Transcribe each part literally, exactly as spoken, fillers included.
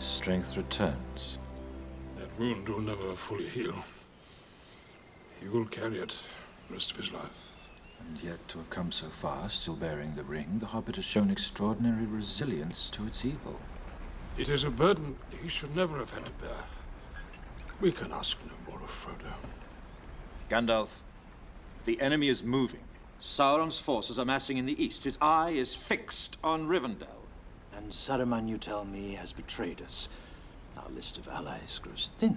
his strength returns. That wound will never fully heal. He will carry it the rest of his life. And yet, to have come so far, still bearing the ring, the Hobbit has shown extraordinary resilience to its evil. It is a burden he should never have had to bear. We can ask no more of Frodo. Gandalf, the enemy is moving. Sauron's forces are massing in the east. His eye is fixed on Rivendell. And Saruman, you tell me, has betrayed us. Our list of allies grows thin.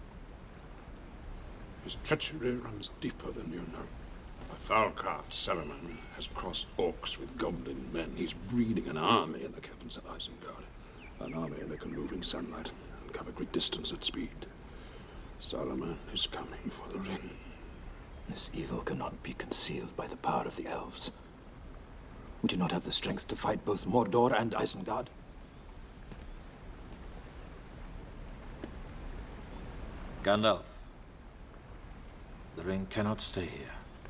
His treachery runs deeper than you know. By foulcraft, Saruman has crossed orcs with goblin men. He's breeding an army in the caverns of Isengard. An army that can move in sunlight and cover great distance at speed. Saruman is coming for the ring. This evil cannot be concealed by the power of the elves. We do not have the strength to fight both Mordor and Isengard. Gandalf. The ring cannot stay here.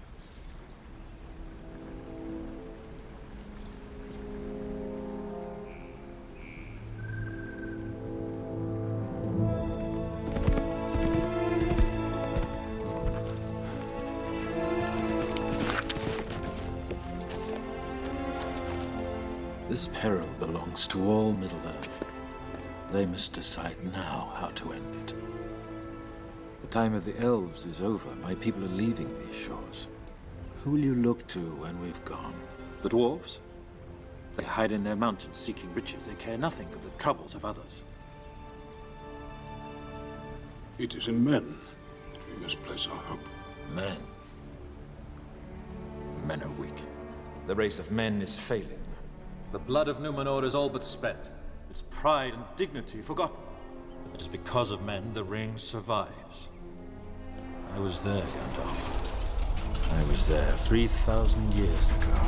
This peril belongs to all Middle-earth. They must decide now how to end it. The time of the elves is over. My people are leaving these shores. Who will you look to when we've gone? The dwarves? They hide in their mountains seeking riches. They care nothing for the troubles of others. It is in men that we must place our hope. Men. Men are weak. The race of men is failing. The blood of Numenor is all but spent. Its pride and dignity forgotten. It is because of men the ring survives. I was there, Gandalf. I was there three thousand years ago.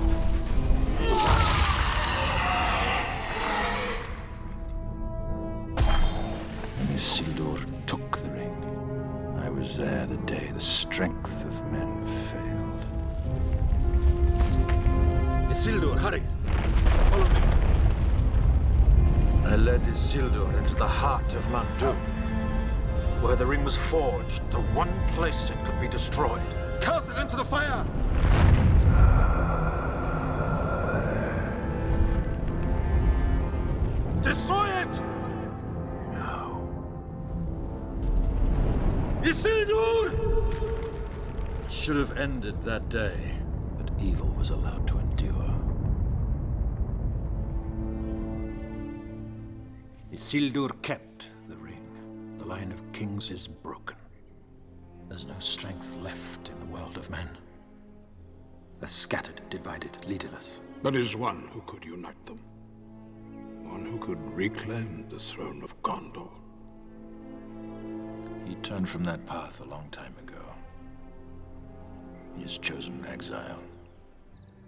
When Isildur took the ring, I was there the day the strength of men failed. Isildur, hurry! Follow me. I led Isildur into the heart of Mount Doom, where the ring was forged, the one place it could be destroyed. Cast it into the fire! Destroy it! No. Isildur! It should have ended that day, but evil was allowed to endure. Isildur kept the ring. The line of kings is broken. There's no strength left in the world of men. They're scattered, divided, leaderless. There is one who could unite them. One who could reclaim the throne of Gondor. He turned from that path a long time ago. He has chosen exile.